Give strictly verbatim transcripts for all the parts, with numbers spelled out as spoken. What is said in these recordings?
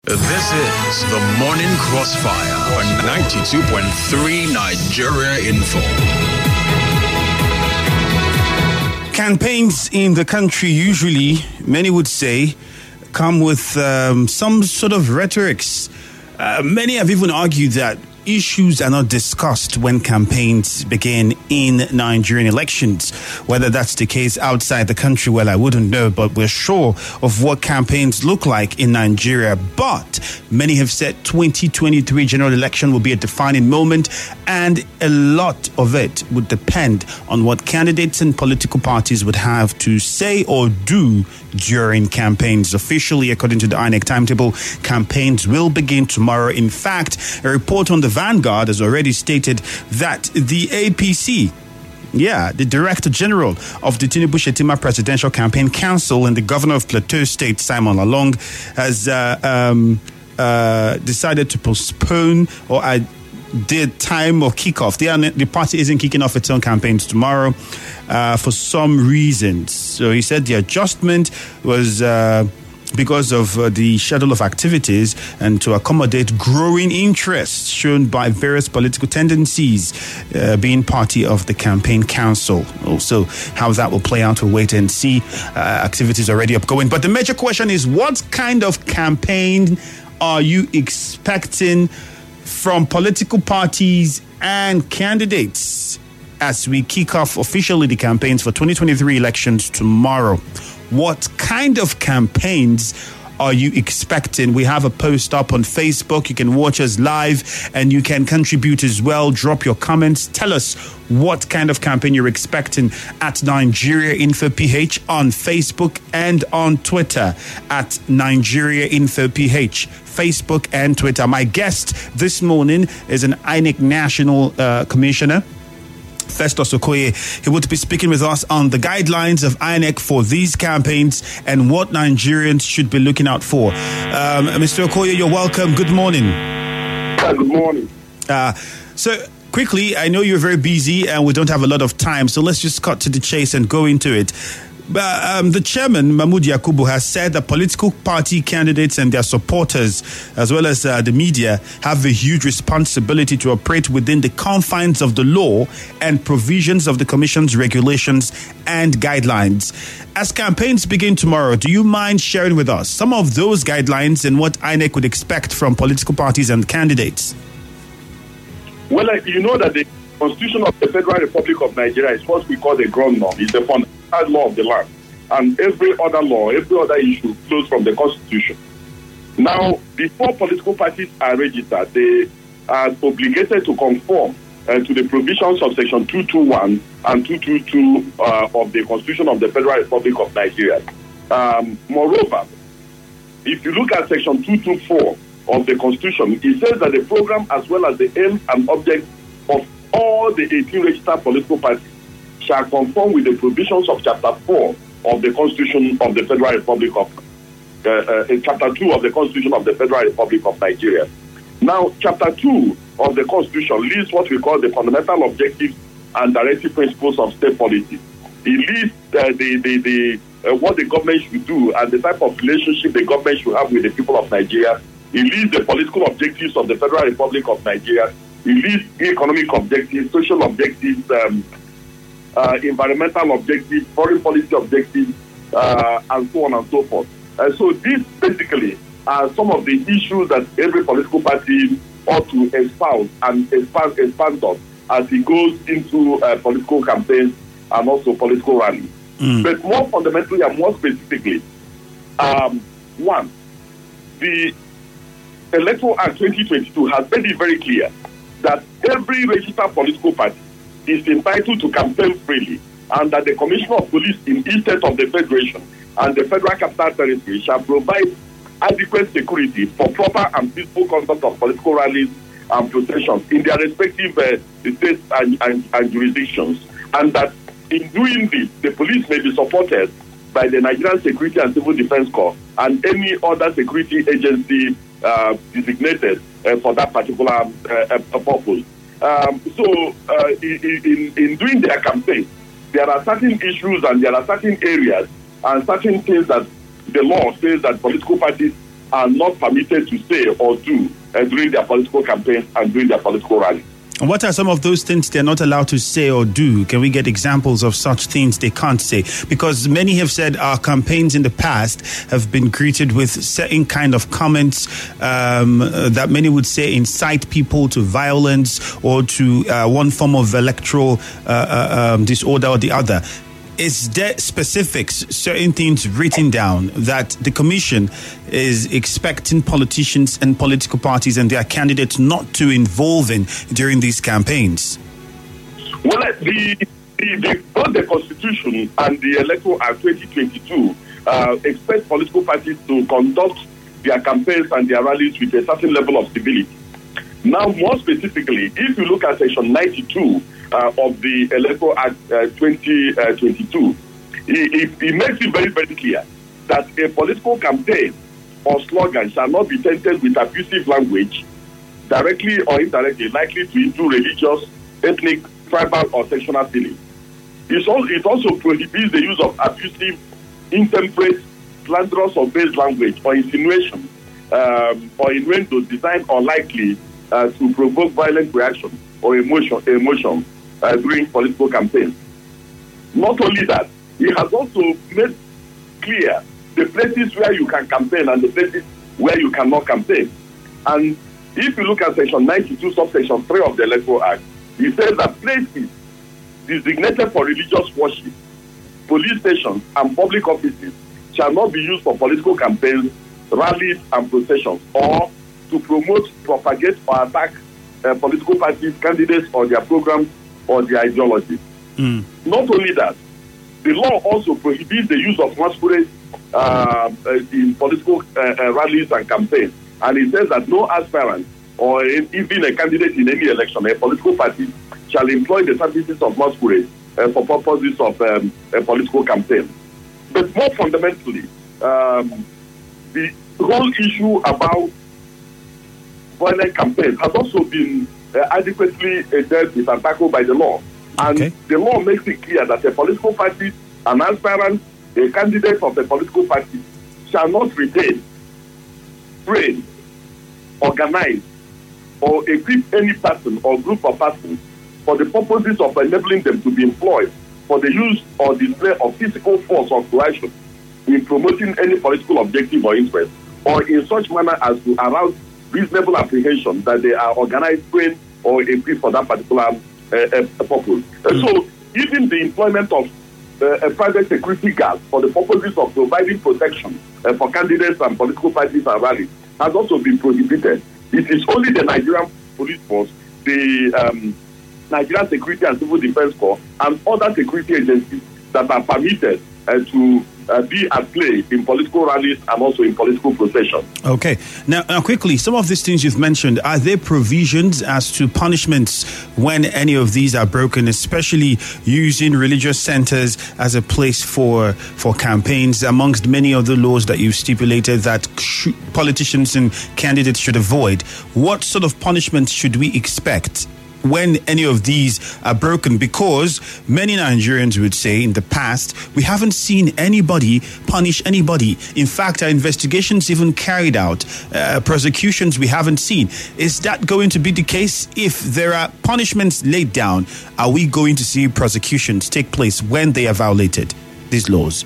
This is the Morning Crossfire on ninety-two point three Nigeria Info. Campaigns in the country usually, many would say, come with um, some sort of rhetorics. Uh, many have even argued that issues are not discussed when campaigns begin in Nigerian elections. Whether that's the case outside the country, well, I wouldn't know, but we're sure of what campaigns look like in Nigeria. But many have said twenty twenty-three general election will be a defining moment, and a lot of it would depend on what candidates and political parties would have to say or do during campaigns. Officially, according to the I N E C timetable, campaigns will begin tomorrow. In fact, a report on the Vanguard has already stated that the A P C, yeah, the Director General of the Tinubu-Shettima Presidential Campaign Council and the Governor of Plateau State, Simon Lalong, has uh, um, uh, decided to postpone or uh, the time of kickoff. The, the party isn't kicking off its own campaigns tomorrow uh, for some reasons. So he said the adjustment was Uh, because of uh, the schedule of activities and to accommodate growing interest shown by various political tendencies, uh, being party of the campaign council. Also, how that will play out, we'll wait and see. Uh, activities already upgoing. But the major question is, what kind of campaign are you expecting from political parties and candidates as we kick off officially the campaigns for twenty twenty-three elections tomorrow? What kind of campaigns are you expecting? We have a post up on Facebook. You can watch us live and you can contribute as well. Drop your comments. Tell us what kind of campaign you're expecting at Nigeria Info P H on Facebook and on Twitter at Nigeria Info P H. Facebook and Twitter. My guest this morning is an I N E C National uh, Commissioner, Festus Okoye. He would be speaking with us on the guidelines of I N E C for these campaigns and what Nigerians should be looking out for. Um, Mister Okoye, you're welcome. Good morning. Yeah, good morning. Uh, so, quickly, I know you're very busy and we don't have a lot of time, so let's just cut to the chase and go into it. But um, the chairman, Mahmood Yakubu, has said that political party candidates and their supporters, as well as uh, the media, have a huge responsibility to operate within the confines of the law and provisions of the Commission's regulations and guidelines. As campaigns begin tomorrow, do you mind sharing with us some of those guidelines and what I N E C would expect from political parties and candidates? Well, uh, you know that the Constitution of the Federal Republic of Nigeria is what we call the ground norm. It's the fundamental law of the land. And every other law, every other issue flows from the Constitution. Now, before political parties are registered, they are obligated to conform uh, to the provisions of Section two twenty-one and two twenty-two uh, of the Constitution of the Federal Republic of Nigeria. Um, moreover, if you look at Section two twenty-four of the Constitution, it says that the program as well as the aim and object of all the eighteen registered political parties shall conform with the provisions of Chapter four of the Constitution of the Federal Republic of uh, uh, Chapter two of the Constitution of the Federal Republic of Nigeria. Now, Chapter two of the Constitution lists what we call the fundamental objectives and directive principles of state policy. It lists uh, the the, the uh, what the government should do and the type of relationship the government should have with the people of Nigeria. It lists the political objectives of the Federal Republic of Nigeria. It lists economic objectives, social objectives, um, uh, environmental objectives, foreign policy objectives, uh, and so on and so forth. Uh, so these basically are some of the issues that every political party ought to espouse and expand, expand on as it goes into uh, political campaigns and also political rallies. Mm. But more fundamentally and more specifically, um, one, the Electoral Act twenty twenty-two has made it very clear that every registered political party is entitled to campaign freely, and that the Commissioner of Police in each state of the Federation and the Federal Capital Territory shall provide adequate security for proper and peaceful conduct of political rallies and processions in their respective uh, states and, and, and jurisdictions, and that in doing this, the police may be supported by the Nigerian Security and Civil Defense Corps and any other security agency uh, designated uh, for that particular uh, uh, purpose. Um, so, uh, in, in, in doing their campaign, there are certain issues and there are certain areas and certain things that the law says that political parties are not permitted to say or do uh, during their political campaigns and during their political rallies. And what are some of those things they're not allowed to say or do? Can we get examples of such things they can't say? Because many have said our campaigns in the past have been greeted with certain kind of comments um, that many would say incite people to violence or to uh, one form of electoral uh, uh, um, disorder or the other. Is there specifics, certain things written down that the Commission is expecting politicians and political parties and their candidates not to involve in during these campaigns? Well, the, the, the both the Constitution and the Electoral Act twenty twenty-two uh, expect political parties to conduct their campaigns and their rallies with a certain level of civility. Now, more specifically, if you look at Section ninety-two uh, of the Electoral Act uh, twenty twenty-two, it, it, it makes it very, very clear that a political campaign or slogan shall not be tainted with abusive language, directly or indirectly, likely to injure religious, ethnic, tribal, or sectional feelings. It also, it also prohibits the use of abusive, intemperate, slanderous, or base language or insinuation um, or innuendo designed or likely Uh, to provoke violent reaction or emotion, emotion uh, during political campaigns. Not only that, it has also made clear the places where you can campaign and the places where you cannot campaign. And if you look at Section ninety-two, subsection three of the Electoral Act, it says that places designated for religious worship, police stations, and public offices shall not be used for political campaigns, rallies, and processions, or to promote, propagate, or attack uh, political parties, candidates, or their programs, or their ideologies. Mm. Not only that, the law also prohibits the use of masquerade uh, in political uh, uh, rallies and campaigns. And it says that no aspirant or even a candidate in any election, a political party, shall employ the services of masquerade uh, for purposes of um, a political campaign. But more fundamentally, um, the whole issue about violent campaigns has also been uh, adequately uh, dealt with and tackled by the law. And okay. The law makes it clear that a political party, an aspirant, a candidate of a political party shall not retain, train, organize, or equip any person or group of persons for the purposes of enabling them to be employed for the use or display of physical force or coercion in promoting any political objective or interest, or in such manner as to arouse reasonable apprehension that they are organized, trained, or equipped for that particular uh, uh, purpose. Mm. So, even the employment of uh, a private security guard for the purposes of providing protection uh, for candidates and political parties and rallies has also been prohibited. It is only the Nigerian Police Force, the um, Nigerian Security and Civil Defense Corps, and other security agencies that are permitted uh, to Uh, be at play in political rallies and also in political processions. Okay. Now, now, quickly, some of these things you've mentioned, are there provisions as to punishments when any of these are broken, especially using religious centers as a place for for campaigns, amongst many of the laws that you've stipulated that sh- politicians and candidates should avoid? What sort of punishments should we expect when any of these are broken? Because many Nigerians would say in the past, we haven't seen anybody punish anybody. In fact, our investigations even carried out uh, prosecutions we haven't seen. Is that going to be the case? If there are punishments laid down, are we going to see prosecutions take place when they are violated, these laws?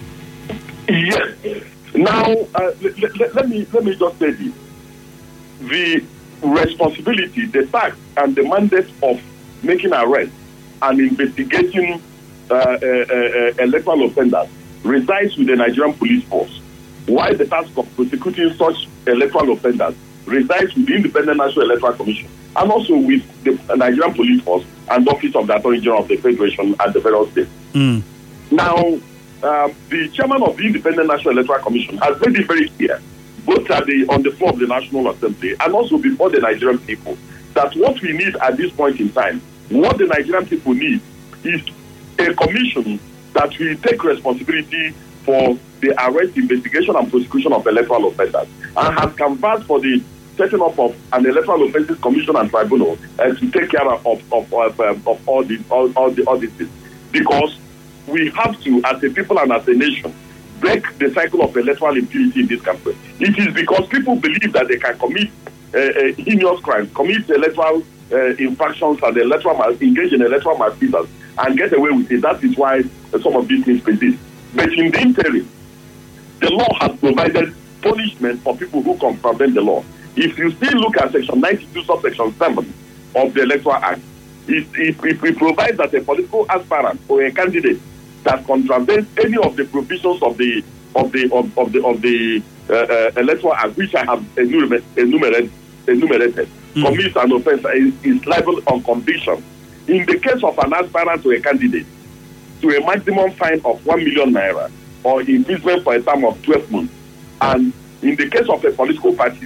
Yes. Now, uh, let, let, let me let me just say this. The responsibility, the task, and the mandate of making arrests and investigating uh, uh, uh, electoral offenders resides with the Nigerian Police Force, while the task of prosecuting such electoral offenders resides with the Independent National Electoral Commission and also with the Nigerian Police Force and the Office of the Attorney General of the Federation and the federal states. Mm. Now, um, the chairman of the Independent National Electoral Commission has made it very clear, both at the, on the floor of the National Assembly and also before the Nigerian people, that what we need at this point in time, what the Nigerian people need, is a commission that will take responsibility for the arrest, investigation, and prosecution of electoral offenders, and has canvassed for the setting up of an electoral offences commission and tribunal uh, to take care of of, of, um, of all these all, all the all these things, because we have to, as a people and as a nation, break the cycle of electoral impunity in this country. It is because people believe that they can commit uh, uh, heinous crimes, commit electoral uh, infractions and electoral mal- engage in electoral malfeasance and get away with it. That is why uh, some of these things persist. But in the interim, the law has provided punishment for people who contravene the law. If you still look at Section ninety-two, subsection seven of the Electoral Act, it, it, it, it provides that a political aspirant or a candidate that contravenes any of the provisions of the of the of, of the of the uh, uh, Electoral Act, which I have enumerated, enumerated, enumerated mm. commits an offence, is, is liable on conviction. In the case of an aspirant or a candidate, to a maximum fine of one million naira or imprisonment for a term of twelve months, and in the case of a political party,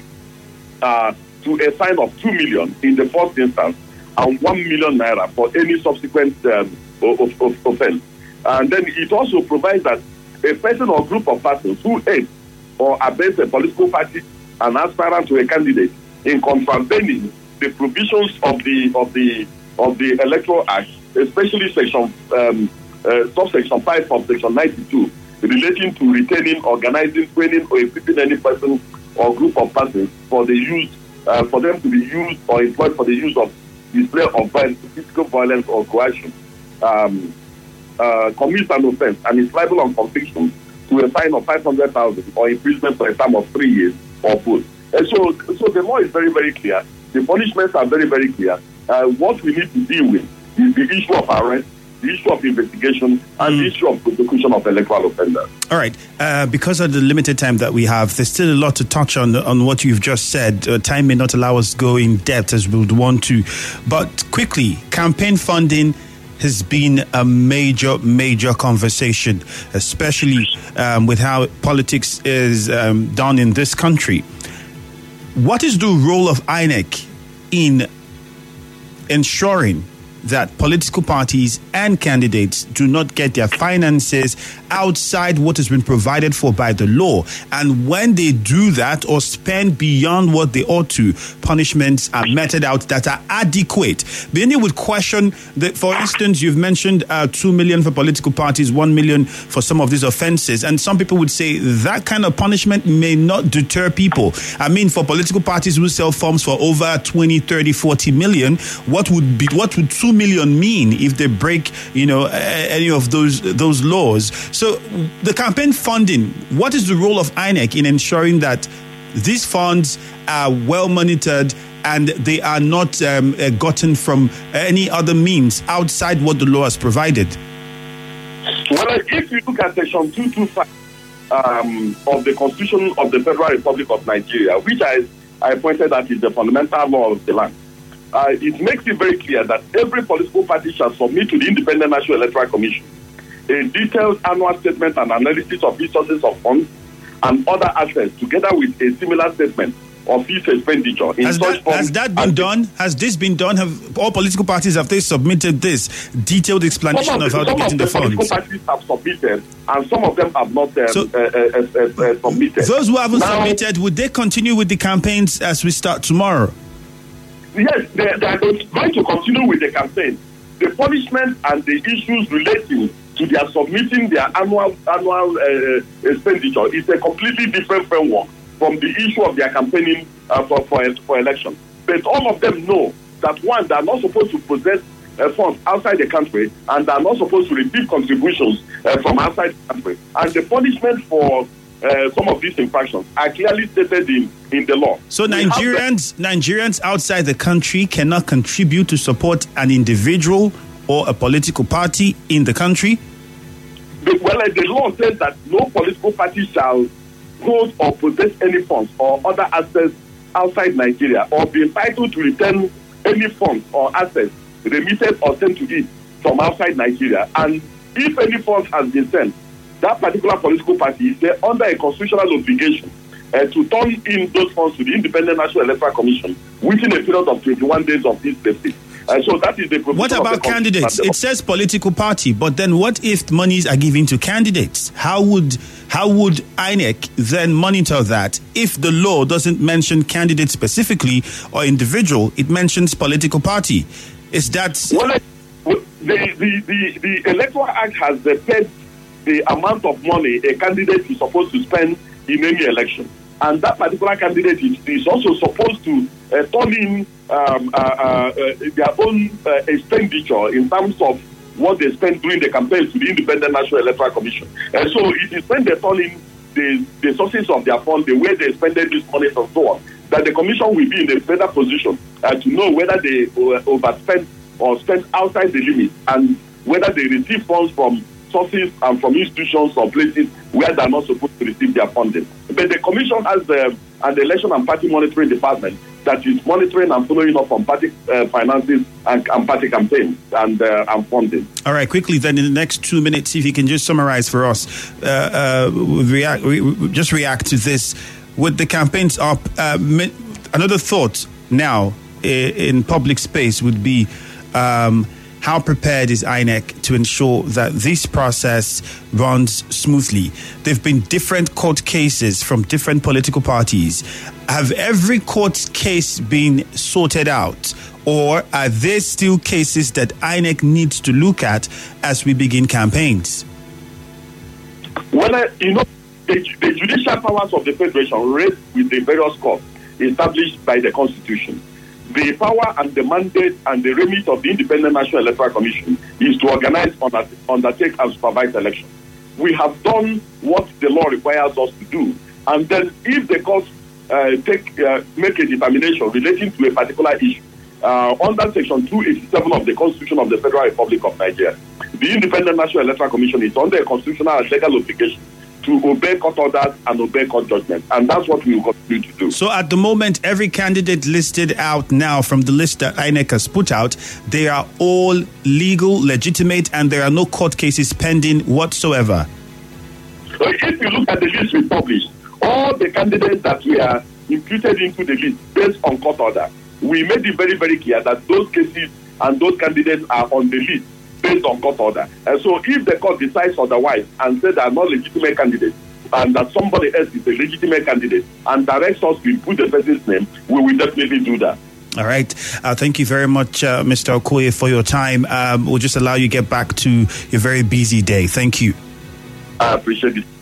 uh, to a fine of two million in the first instance and one million naira for any subsequent um, of, of offence. And then it also provides that a person or group of persons who aid or abets a political party, an aspirant to a candidate, in contravening the provisions of the of the of the Electoral Act, especially section um, uh, subsection five of section ninety-two, relating to retaining, organizing, training, or equipping any person or group of persons for the use uh, for them to be used or employed for the use of display of violence, physical violence or coercion. Um, Uh, commits an offence and is liable on conviction to a fine of five hundred thousand or imprisonment for a term of three years or both. And so, so the law is very, very clear. The punishments are very, very clear. Uh, what we need to deal with is the issue of arrest, the issue of investigation, and mm. the issue of prosecution of electoral offenders. All right. Uh, because of the limited time that we have, there's still a lot to touch on on what you've just said. Uh, time may not allow us to go in depth as we would want to. But quickly, campaign funding has been a major, major conversation, especially um, with how politics is um, done in this country. What is the role of I N E C in ensuring that political parties and candidates do not get their finances outside what has been provided for by the law? And when they do that or spend beyond what they ought to, punishments are meted out that are adequate. Many would question that, for instance, you've mentioned uh, two million for political parties, one million for some of these offenses. And some people would say that kind of punishment may not deter people. I mean, for political parties who sell forms for over twenty, thirty, forty million, what would be, what would two million mean if they break, you know, any of those those laws? So the campaign funding, what is the role of I N E C in ensuring that these funds are well monitored and they are not um, uh, gotten from any other means outside what the law has provided? Well, if you look at section two twenty-five um, of the Constitution of the Federal Republic of Nigeria, which I, I pointed out is the fundamental law of the land, Uh, it makes it very clear that every political party shall submit to the Independent National Electoral Commission a detailed annual statement and analysis of its sources of funds and other assets, together with a similar statement of its expenditure. In has, such that, has that been done? Has this been done? Have all political parties, have they submitted this detailed explanation of, of how they're getting the, the funds? Some of the political parties have submitted, and some of them have not um, so, uh, uh, uh, uh, submitted. Those who haven't now, submitted, would they continue with the campaigns as we start tomorrow? Yes, they, they are going to continue with the campaign. The punishment and the issues relating to their submitting their annual annual uh, expenditure is a completely different framework from the issue of their campaigning uh, for, for for election. But all of them know that, one, they are not supposed to possess uh, funds outside the country, and they are not supposed to receive contributions uh, from outside the country. And the punishment for Uh, some of these infractions are clearly stated in, in the law. So Nigerians Nigerians outside the country cannot contribute to support an individual or a political party in the country? The, well, uh, the law says that no political party shall hold or possess any funds or other assets outside Nigeria, or be entitled to return any funds or assets remitted or sent to it from outside Nigeria. And if any funds has been sent, that particular political party is there under a constitutional obligation uh, to turn in those funds to the Independent National Electoral Commission within a period of twenty-one days of this visit. Uh, so that is the provision. What about candidates? It says political party, but then what if monies are given to candidates? How would how would I N E C then monitor that if the law doesn't mention candidate specifically or individual? It mentions political party. Is that well, the the the, the Electoral Act has the paid the amount of money a candidate is supposed to spend in any election. And that particular candidate is, is also supposed to uh, turn in um, uh, uh, uh, their own uh, expenditure in terms of what they spend during the campaign to the Independent National Electoral Commission. And so it is when they turn in the, the sources of their fund, the way they spend this money and so on, that the commission will be in a better position uh, to know whether they uh, overspend or spend outside the limit, and whether they receive funds from sources and from institutions or places where they're not supposed to receive their funding. But the commission has uh, an election and party monitoring department that is monitoring and following up on party uh, finances and, and party campaigns and, uh, and funding. All right, quickly then, in the next two minutes, if you can just summarize for us, uh, uh, react, re- just react to this. With the campaigns up, uh, another thought now in public space would be, um, how prepared is I N E C to ensure that this process runs smoothly? There have been different court cases from different political parties. Have every court case been sorted out, or are there still cases that I N E C needs to look at as we begin campaigns? Well, uh, you know, the, the judicial powers of the Federation rest with the various courts established by the Constitution. The power and the mandate and the remit of the Independent National Electoral Commission is to organize, undertake, and supervise elections. We have done what the law requires us to do, and then if the courts uh, take uh, make a determination relating to a particular issue uh, under Section two eighty-seven of the Constitution of the Federal Republic of Nigeria, the Independent National Electoral Commission is under a constitutional and legal obligation to obey court orders and obey court judgment. And that's what we will continue to do. So at the moment, every candidate listed out now from the list that I N E C has put out, they are all legal, legitimate, and there are no court cases pending whatsoever. So if you look at the list we published, all the candidates that we are imputed into the list based on court order, we made it very, very clear that those cases and those candidates are on the list based on court order. And so if the court decides otherwise and says they are not legitimate candidates, and that somebody else is a legitimate candidate and directs us to put the person's name, we will definitely do that. All right. Uh, thank you very much, uh, Mister Okoye, for your time. Um, we'll just allow you to get back to your very busy day. Thank you. I appreciate it.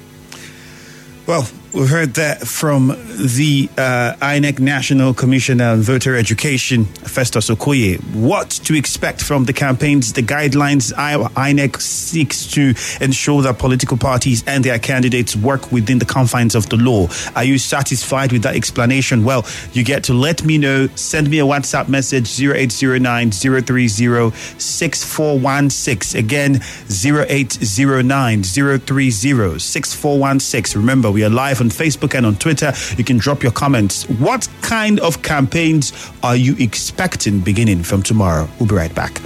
Well, we heard that from the uh, I N E C National Commissioner on Voter Education, Festus Okoye. What to expect from the campaigns, the guidelines I N E C seeks to ensure that political parties and their candidates work within the confines of the law. Are you satisfied with that explanation? Well, you get to let me know. Send me a WhatsApp message, zero eight zero nine, zero three zero, six four one six. Again, zero eight zero nine, zero three zero, six four one six. Remember, we are live on Facebook and on Twitter. You can drop your comments. What kind of campaigns are you expecting beginning from tomorrow? We'll be right back.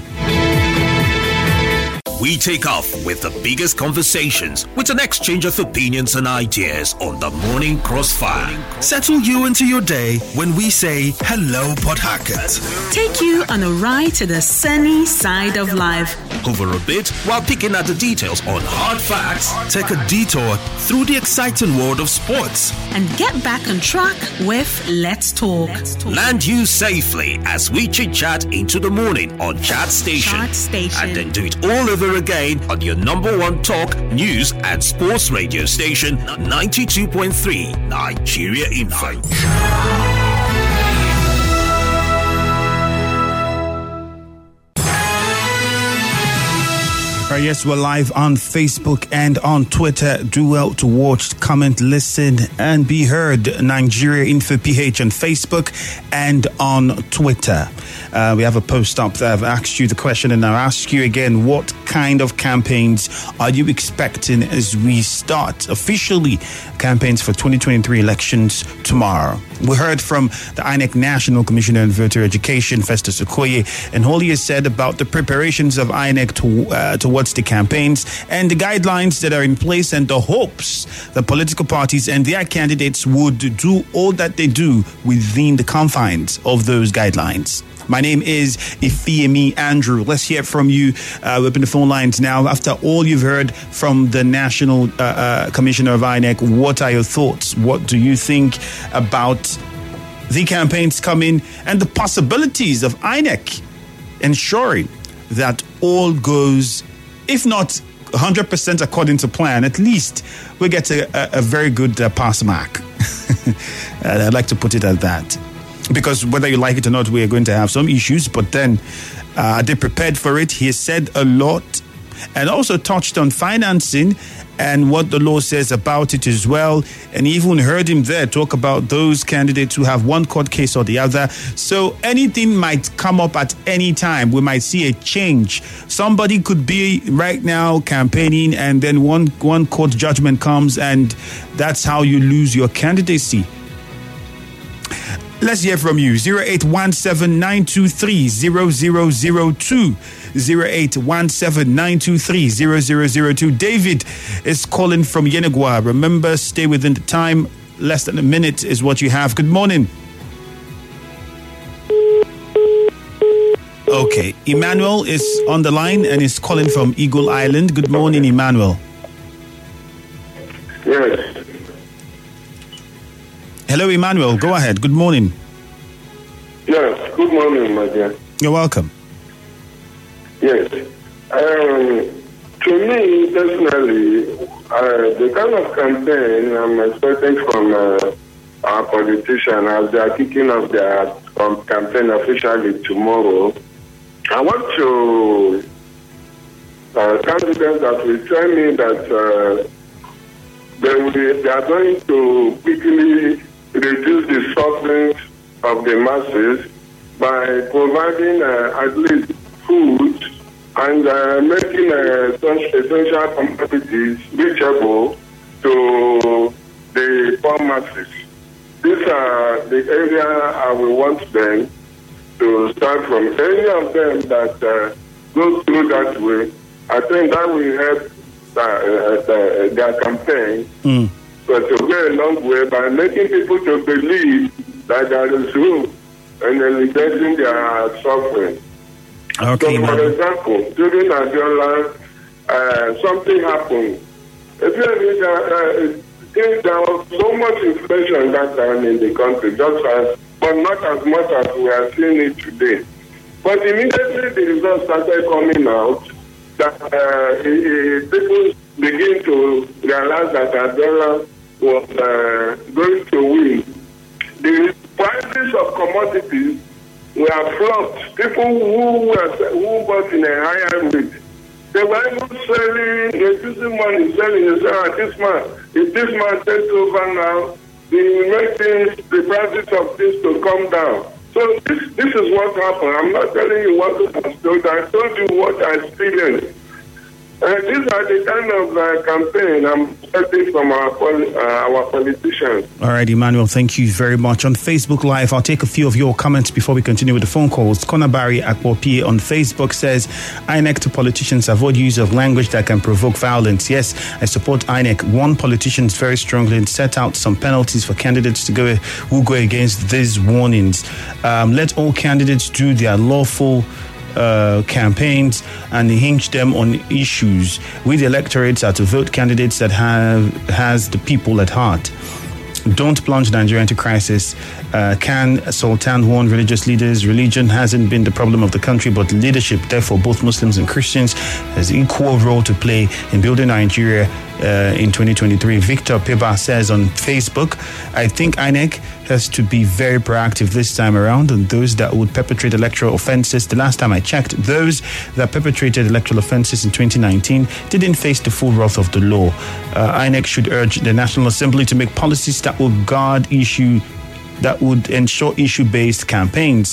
We take off with the biggest conversations with an exchange of opinions and ideas on the Morning Crossfire. Settle you into your day when we say hello, Port Harcourt. Take you on a ride to the sunny side of life. Hover a bit while picking at the details on hard facts. Take a detour through the exciting world of sports. And get back on track with Let's Talk. Let's Talk. Land you safely as we chit-chat into the morning on Chat Station. Chat Station. And then do it all over again on your number one talk, news and sports radio station, ninety-two point three Nigeria Info. Right, yes, we're live on Facebook and on Twitter. Do well to watch, comment, listen, and be heard. Nigeria Info P H on Facebook and on Twitter. Uh, we have a post up there. I've asked you the question, and I'll ask you again: what kind of campaigns are you expecting as we start officially campaigns for twenty twenty-three elections tomorrow? We heard from the I N E C National Commissioner on Voter Education, Festus Okoye, and all he has said about the preparations of I N E C to, uh, towards the campaigns and the guidelines that are in place and the hopes that political parties and their candidates would do all that they do within the confines of those guidelines. My name is Ifeami Andrew. Let's hear from you. Uh, we open the phone lines now. After all you've heard from the National uh, uh, Commissioner of I N E C, what are your thoughts? What do you think about the campaigns coming and the possibilities of I N E C ensuring that all goes, if not one hundred percent according to plan, at least we get a, a, a very good uh, pass mark. I'd like to put it at that. Because whether you like it or not, we are going to have some issues. But then, uh, are they prepared for it? He has said a lot and also touched on financing and what the law says about it as well. And even heard him there talk about those candidates who have one court case or the other. So anything might come up at any time. We might see a change. Somebody could be right now campaigning and then one, one court judgment comes and that's how you lose your candidacy. Let's hear from you. zero eight one seven nine two three zero zero zero two. zero eight one seven nine two three zero zero zero two. David is calling from Yenagua. Remember, stay within the time. Less than a minute is what you have. Good morning. Okay. Emmanuel is on the line and is calling from Eagle Island. Good morning, Emmanuel. Yes. Hello, Emmanuel. Go ahead. Good morning. Yes. Good morning, my dear. You're welcome. Yes. Um, to me, personally, uh, the kind of campaign I'm expecting from uh, our politicians as they are kicking off their um, campaign officially tomorrow, I want to uh, candidates that will tell me that uh, they, will be, they are going to quickly reduce the suffering of the masses by providing uh, at least food and uh, making uh, such essential commodities reachable to the poor masses. These are the area I will want them to start from. Any of them that uh, go through that way, I think that will help uh, uh, their campaign. Mm. But to go a long way by making people to believe that there is hope and alleviating their suffering. Okay, so, for man. example, during Adiola, uh, something happened. If you uh, think there was so much inflation that time in the country, just as, but not as much as we are seeing it today. But immediately the results started coming out, that uh, people begin to realize that Adiola was uh, going to win. The prices of commodities were flopped. People who were who bought in a higher rate, they were even selling, reducing money, selling. They said, ah, this man, if this man takes over now, they will make things, the prices of this to come down. So this this is what happened. I'm not telling you what I told. I told you what I experienced. Uh, these are the kind of uh, campaign I'm expecting from our, uh, our politicians. All right, Emmanuel, thank you very much. On Facebook Live, I'll take a few of your comments before we continue with the phone calls. Konabari Akwopi on Facebook says, I N E C to politicians, avoid use of language that can provoke violence. Yes, I support I N E C. Warn politicians very strongly and set out some penalties for candidates to go who go against these warnings. Um, let all candidates do their lawful Uh, campaigns and hinge them on issues. We, the electorates, are to vote candidates that have has the people at heart. Don't plunge Nigeria into crisis. Uh, can Sultan warn religious leaders? Religion hasn't been the problem of the country, but leadership, therefore, both Muslims and Christians, has equal role to play in building Nigeria uh, in twenty twenty-three. Victor Peba says on Facebook, I think I N E C has to be very proactive this time around on those that would perpetrate electoral offenses. The last time I checked, those that perpetrated electoral offenses in twenty nineteen didn't face the full wrath of the law. Uh, I N E C should urge the National Assembly to make policies that will guard issue, that would ensure issue-based campaigns.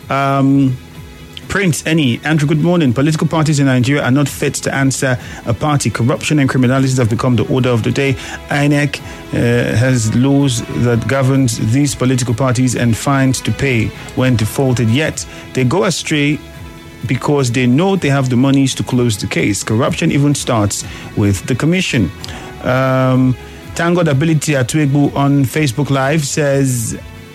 Um, Prince Eni, Andrew, good morning. Political parties in Nigeria are not fit to answer a party. Corruption and criminality have become the order of the day. I N E C uh, has laws that governs these political parties and fines to pay when defaulted. Yet they go astray because they know they have the monies to close the case. Corruption even starts with the commission. Um, Thank God Ability Atuegbu on Facebook Live says,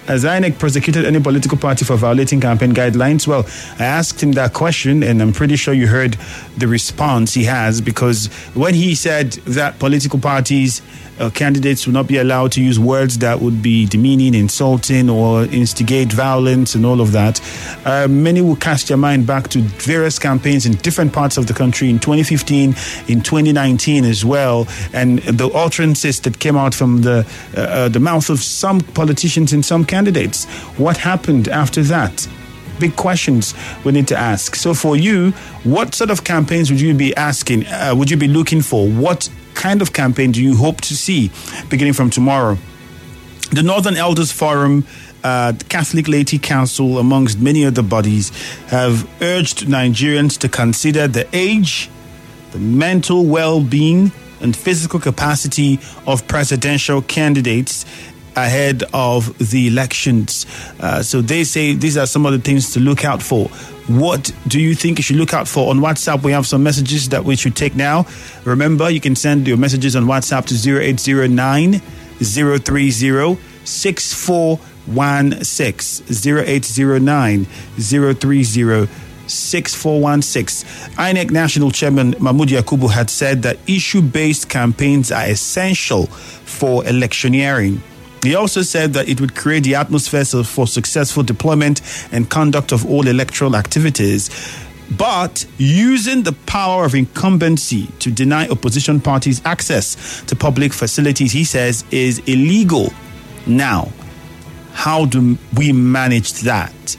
has I N E C prosecuted any political party for violating campaign guidelines? Well, I asked him that question, and I'm pretty sure you heard the response he has, because when he said that political parties, uh, candidates will not be allowed to use words that would be demeaning, insulting, or instigate violence and all of that, uh, many will cast their mind back to various campaigns in different parts of the country in twenty fifteen, in twenty nineteen as well, and the utterances that came out from the uh, uh, the mouth of some politicians and some candidates. What happened after that? Big questions we need to ask. So for you, what sort of campaigns would you be asking, uh, would you be looking for? What kind of campaign do you hope to see beginning from tomorrow? The Northern Elders Forum, uh, the Catholic Laity Council, amongst many other bodies, have urged Nigerians to consider the age, the mental well-being, and physical capacity of presidential candidates ahead of the elections. Uh, so they say these are some of the things to look out for. What do you think you should look out for? On WhatsApp, we have some messages that we should take now. Remember, you can send your messages on WhatsApp to zero eight zero nine, zero three zero, six four one six. zero eight zero nine, zero three zero, six four one six. I N E C National Chairman Mahmood Yakubu had said that issue-based campaigns are essential for electioneering. He also said that it would create the atmosphere for successful deployment and conduct of all electoral activities. But using the power of incumbency to deny opposition parties access to public facilities, he says, is illegal. Now, how do we manage that?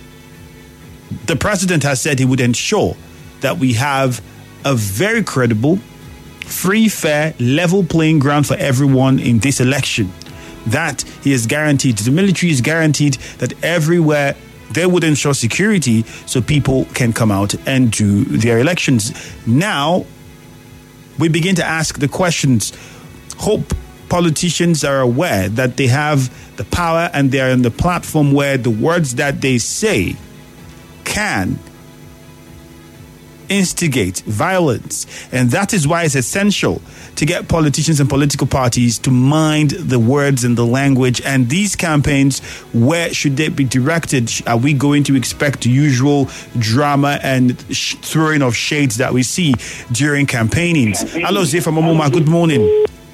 The president has said he would ensure that we have a very credible, free, fair, level playing ground for everyone in this election. That he is guaranteed. The military is guaranteed that everywhere they would ensure security so people can come out and do their elections. Now, we begin to ask the questions. Hope politicians are aware that they have the power and they are on the platform where the words that they say can instigate violence. And that is why it's essential to get politicians and political parties to mind the words and the language. And these campaigns, where should they be directed? Are we going to expect the usual drama and sh- throwing of shades that we see during campaignings? Hello, Zefa Momoma, good morning.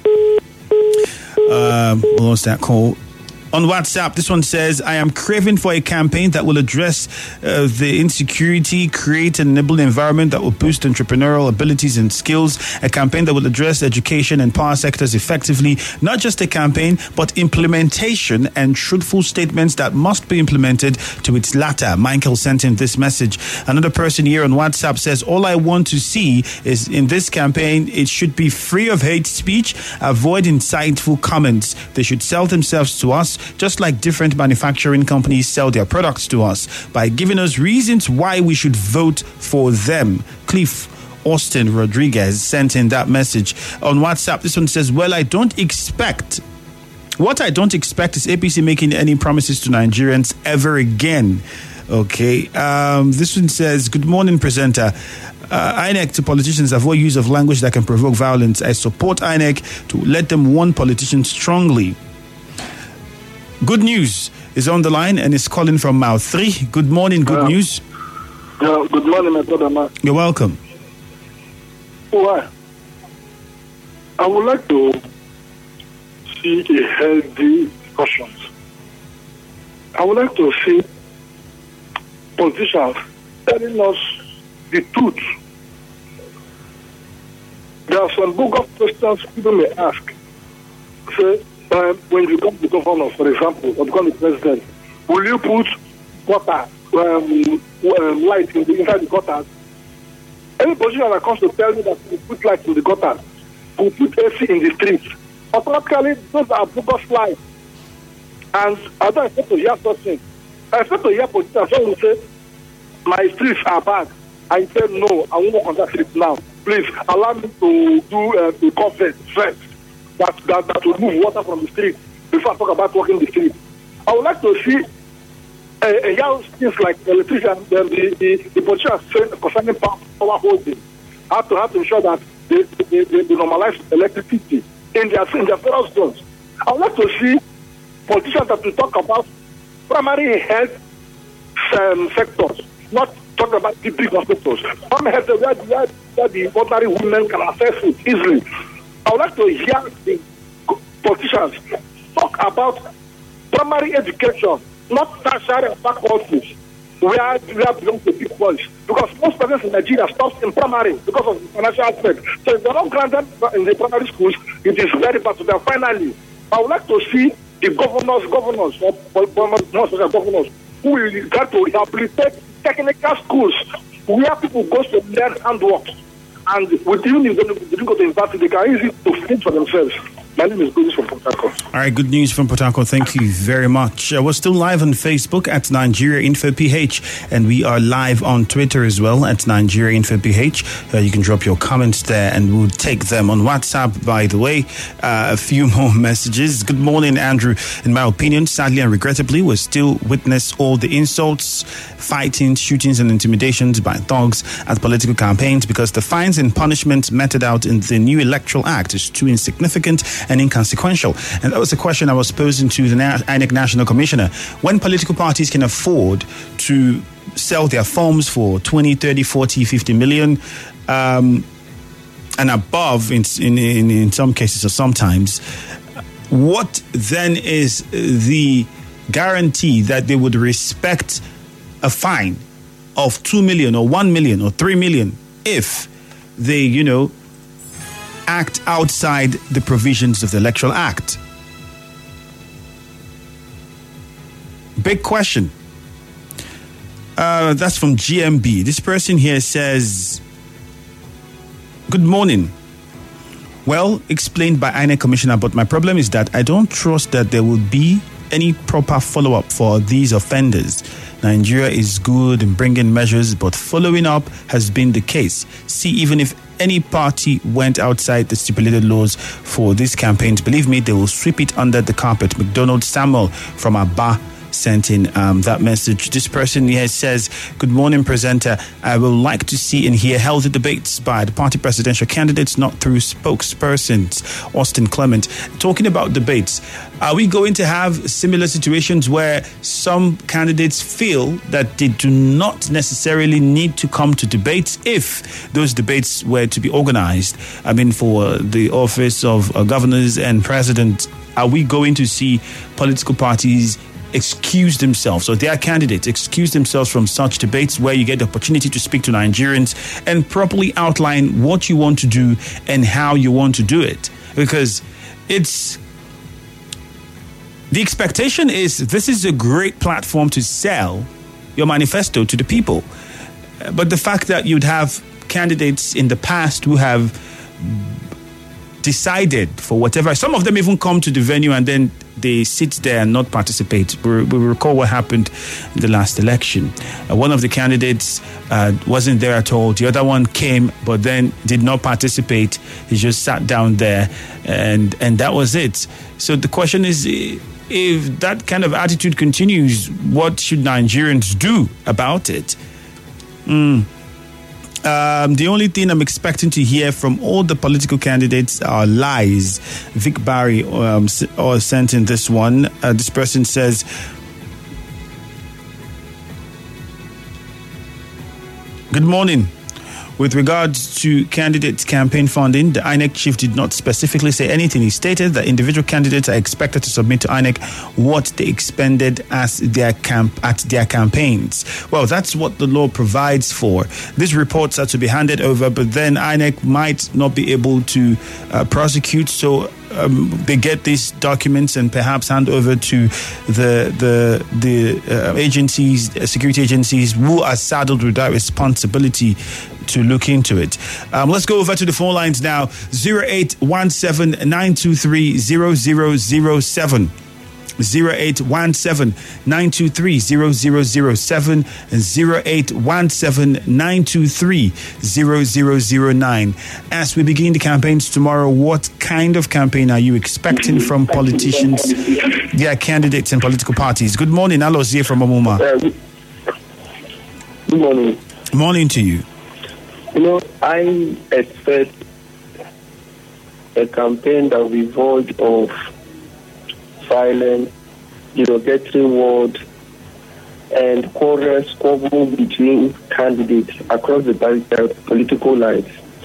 Um, we lost that call. On WhatsApp, this one says, I am craving for a campaign that will address uh, the insecurity, create an enabling environment that will boost entrepreneurial abilities and skills, a campaign that will address education and power sectors effectively, not just a campaign, but implementation and truthful statements that must be implemented to its latter. Michael sent in this message. Another person here on WhatsApp says, all I want to see is in this campaign, it should be free of hate speech, avoid insightful comments. They should sell themselves to us just like different manufacturing companies sell their products to us, by giving us reasons why we should vote for them. Cliff Austin Rodriguez sent in that message on WhatsApp. This one says, well, I don't expect, what I don't expect is A P C making any promises to Nigerians ever again. Okay. Um, this one says, good morning, presenter. Uh, I N E C to politicians, avoid use of language that can provoke violence. I support I N E C to let them warn politicians strongly. Good News is on the line and is calling from Mouth three. Good morning, Good uh, News. Yeah, good morning, my brother, man. You're welcome. Well, I would like to see a healthy discussion. I would like to see politicians telling us the truth. There are some bogus questions people may ask. Say, Um, when you become the governor, for example, or become the president, will you put gutter, um, um, light in the, inside the gutters? Any politician that comes to tell me that we put light in the gutters, we put A C in the streets, automatically those are bogus lights. And I don't expect to hear such things. I expect to hear politicians who will say, my streets are bad. I say, no, I won't work on that street now. Please allow me to do uh, the conference first. That, that that will move water from the street before I talk about walking the street. I would like to see a, a young things like electrician, the the, the, the politicians saying concerning power, power holding. Have to have to ensure that they, they, they, they normalize electricity in their in their federal zones. I would like to see politicians that will talk about primary health um, sectors, not talking about the big hospitals. Primary health, where, where, where the ordinary women can access it easily. I would like to hear the politicians talk about primary education, not tertiary and faculties, where where belong to big boys. Because most parents in Nigeria stop in primary because of the financial aspect. So if they're not granted in the primary schools, it is very bad to them. Finally, I would like to see the governors, governors, or most of the governors, who will try to rehabilitate technical schools where people go to learn handwork. And with even if they didn't go to university, they can easily to think for themselves. My name is Goodnews from Port Harcourt. All right, good news from Port Harcourt. Thank you very much. Uh, we're still live on Facebook at Nigeria Info P H, and we are live on Twitter as well at Nigeria Info P H. Uh, you can drop your comments there, and we'll take them on WhatsApp. By the way, uh, a few more messages. Good morning, Andrew. In my opinion, sadly and regrettably, we still witness all the insults, fighting, shootings, and intimidations by thugs at political campaigns because the fines and punishments meted out in the new Electoral Act is too insignificant and inconsequential. And that was the question I was posing to the I N E C National Commissioner. When political parties can afford to sell their forms for twenty, thirty, forty, fifty million um, and above in, in, in, in some cases or sometimes, what then is the guarantee that they would respect a fine of two million or one million or three million if they, you know, act outside the provisions of the Electoral Act? Big question. Uh, that's from G M B. This person here says, good morning. Well explained by I N E C Commissioner, but my problem is that I don't trust that there will be any proper follow-up for these offenders. Nigeria is good in bringing measures, but following up has been the case. See, even if any party went outside the stipulated laws for these campaigns, believe me, they will sweep it under the carpet. McDonald Samuel from Aba sent in um, that message. This person here says, good morning, presenter. I would like to see and hear healthy debates by the party presidential candidates, not through spokespersons. Austin Clement. Talking about debates, are we going to have similar situations where some candidates feel that they do not necessarily need to come to debates if those debates were to be organized? I mean, for the office of uh, governors and president, are we going to see political parties excuse themselves, or their candidates excuse themselves from such debates where you get the opportunity to speak to Nigerians and properly outline what you want to do and how you want to do it? Because it's the expectation is this is a great platform to sell your manifesto to the people. But the fact that you'd have candidates in the past who have decided for whatever, some of them even come to the venue and then they sit there and not participate. We, we recall what happened in the last election. Uh, one of the candidates uh, wasn't there at all. The other one came, but then did not participate. He just sat down there, and and that was it. So the question is, if that kind of attitude continues, what should Nigerians do about it? Mm. Um, the only thing I'm expecting to hear from all the political candidates are lies. Vic Barry um, or sent in this one. Uh, this person says, good morning. With regards to candidates' campaign funding, the I N E C chief did not specifically say anything. He stated that individual candidates are expected to submit to I N E C what they expended as their camp at their campaigns. Well, that's what the law provides for. These reports are to be handed over, but then I N E C might not be able to uh, prosecute. So um, they get these documents and perhaps hand over to the the the uh, agencies, uh, security agencies, who are saddled with that responsibility to look into it. Um, let's go over to the phone lines now. zero eight one seven nine two three zero zero zero seven. zero eight one seven nine two three zero zero zero seven and zero eight one seven nine two three zero zero zero nine. As we begin the campaigns tomorrow, what kind of campaign are you expecting from politicians, their candidates and political parties? Good morning, Alozie from Amuma. Uh, good morning. Morning to you. You know, I expect a campaign that will be void of violence, you know, getting word and quarrels, squabble between candidates across the uh, political lines.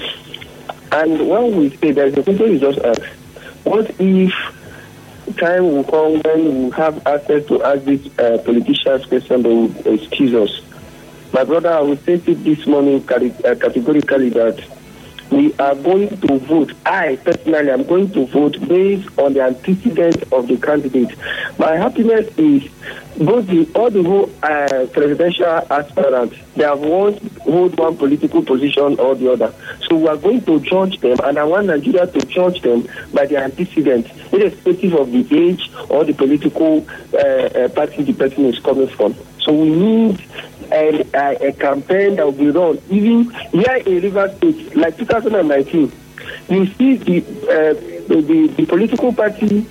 And when we say there's a question you just asked, what if time will come when we have access to ask these uh, politicians questions, they will excuse us? My brother, I will say it this morning uh, categorically that we are going to vote. I personally am going to vote based on the antecedents of the candidate. My happiness is both the all the whole uh, presidential aspirants, they have one hold one political position or the other. So we are going to judge them, and I want Nigeria to judge them by the antecedents, irrespective of the age or the political uh, uh, party the person is coming from. So we need a, a, a campaign that will be run. Even here in Rivers State, like two thousand nineteen, you see the, uh, the, the, the political party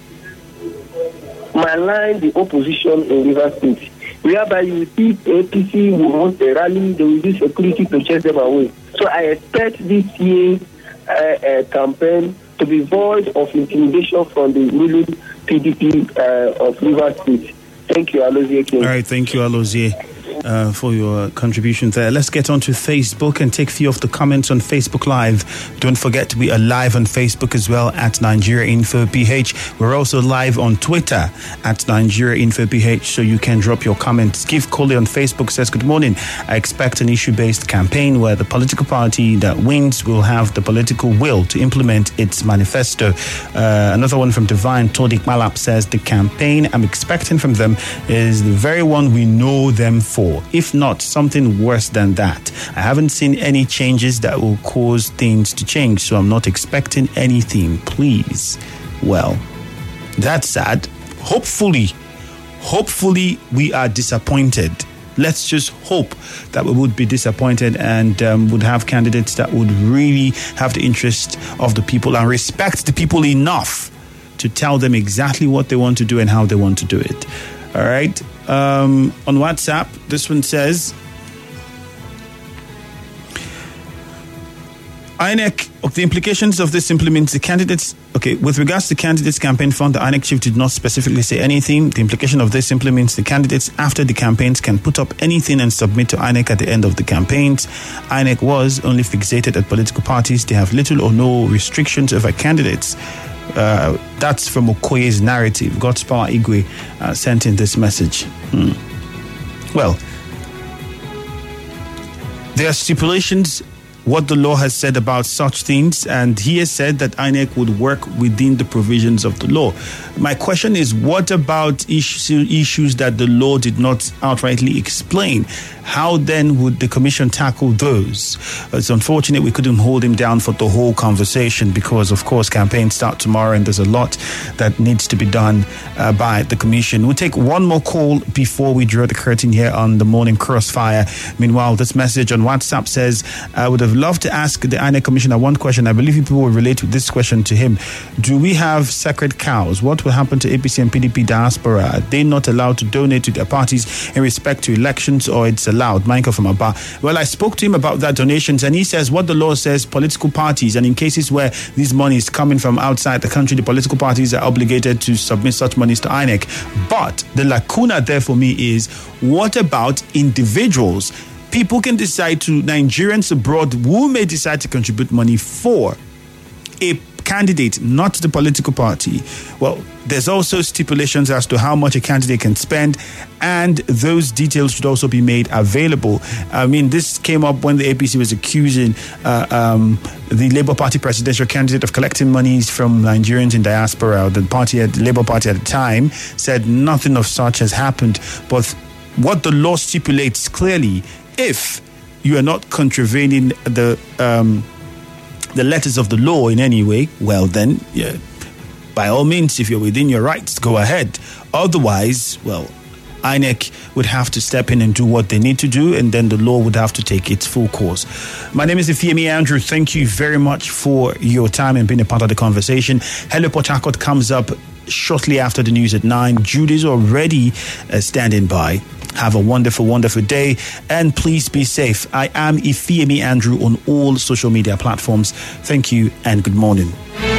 malign the opposition in Rivers State, whereby you see A P C will host a rally, they will use security to chase them away. So I expect this year's uh, uh, campaign to be void of intimidation from the ruling P D P uh, of Rivers State. Thank you, Alozie King. All right, thank you, Alozie, uh, for your contribution there. Let's get on to Facebook and take a few of the comments on Facebook Live. Don't forget, we are live on Facebook as well at Nigeria Info P H. We're also live on Twitter at Nigeria Info P H, so you can drop your comments. Give Coley on Facebook says, good morning. I expect an issue-based campaign where the political party that wins will have the political will to implement its manifesto. Uh, another one from Divine Todik Malap says, the campaign I'm expecting from them is the very one we know them for, if not something worse than that. I haven't seen any changes that will cause things to change, so I'm not expecting anything, please. Well, that's sad. Hopefully, hopefully we are disappointed. Let's just hope that we would be disappointed and um, would have candidates that would really have the interest of the people and respect the people enough to tell them exactly what they want to do and how they want to do it. All right. Um, on WhatsApp, this one says, I N E C, of the implications of this implements the candidates. Okay, with regards to candidates campaign fund, the I N E C chief did not specifically say anything. The implication of this implements the candidates after the campaigns can put up anything and submit to I N E C at the end of the campaigns. I N E C was only fixated at political parties. They have little or no restrictions over candidates. Uh, that's from Okoye's narrative. God's Power Igwe uh, sent in this message. Hmm. Well, there are stipulations what the law has said about such things, and he has said that I N E C would work within the provisions of the law. My question is, what about issue, issues that the law did not outrightly explain? How then would the commission tackle those? It's unfortunate we couldn't hold him down for the whole conversation because, of course, campaigns start tomorrow and there's a lot that needs to be done uh, by the commission. We'll take one more call before we draw the curtain here on the Morning Crossfire. Meanwhile, this message on WhatsApp says, I would have loved to ask the I N E C commissioner one question. I believe people will relate with this question to him. Do we have sacred cows? What will happen to A P C and P D P diaspora? Are they not allowed to donate to their parties in respect to elections, or it's allowed? Michael from Abba. Well, I spoke to him about that donations, and he says what the law says, political parties, and in cases where this money is coming from outside the country, the political parties are obligated to submit such monies to I N E C. But the lacuna there for me is, what about individuals? People can decide to, Nigerians abroad who may decide to contribute money for a candidate, not the political party. Well, there's also stipulations as to how much a candidate can spend, and those details should also be made available. I mean, this came up when the A P C was accusing uh, um, the Labour Party presidential candidate of collecting monies from Nigerians in diaspora. The party, at, the Labour Party at the time, said nothing of such has happened. But what the law stipulates clearly, if you are not contravening the um, the letters of the law in any way, well then, yeah, by all means, if you're within your rights, go ahead. Otherwise, well, I N E C would have to step in and do what they need to do, and then the law would have to take its full course. My name is Ifeami Andrew. Thank you very much for your time and being a part of the conversation. Hello Port Harcourt comes up shortly after the news at nine. Judy's already uh, standing by. Have a wonderful, wonderful day, and please be safe. I am Ifeami Andrew on all social media platforms. Thank you and good morning.